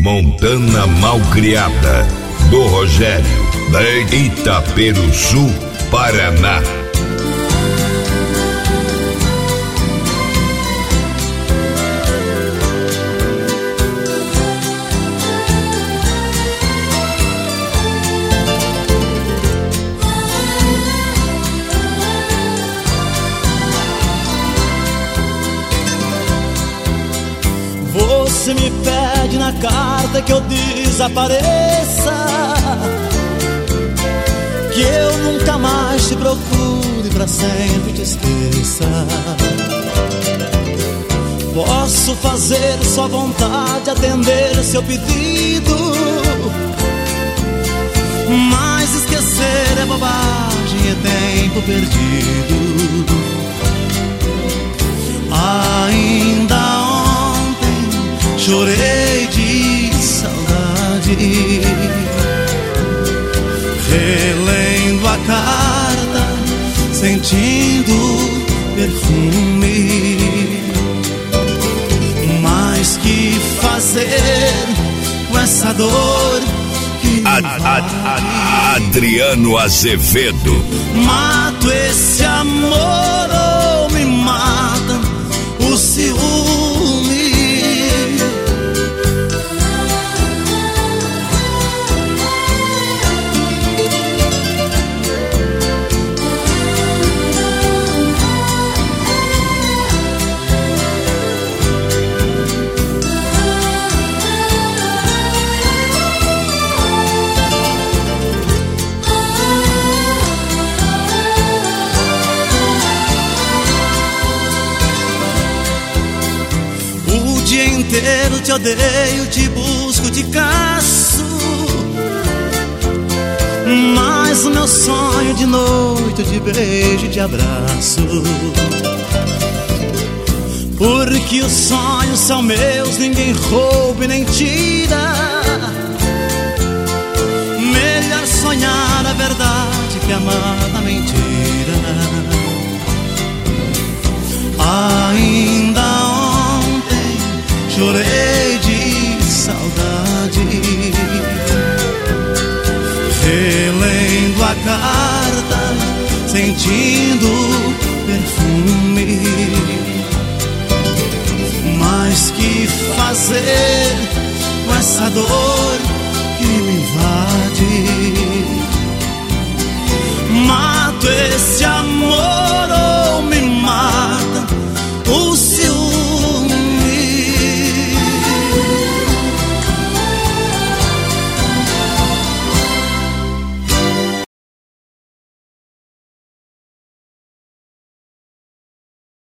Montana Malcriada, do Rogério, da Itaperuçu, Paraná. Você me pede na carta que eu desapareça, que eu nunca mais te procure, pra sempre te esqueça. Posso fazer sua vontade, atender seu pedido, mas esquecer é bobagem, é tempo perdido. Ainda ontem chorei de saudade, relendo a carta, sentindo perfume. Mas que fazer com essa dor que Adriano Azevedo. mato esse amor ou me mata o ciúme. O dia inteiro te odeio, te busco, te caço, mas o meu sonho de noite, de beijo e de abraço. Porque os sonhos são meus, ninguém rouba e nem tira. Melhor sonhar a verdade que amar a mentira. Ainda ontem chorei de saudade, relendo a carta, sentindo perfume. Mas que fazer com essa dor que me invade?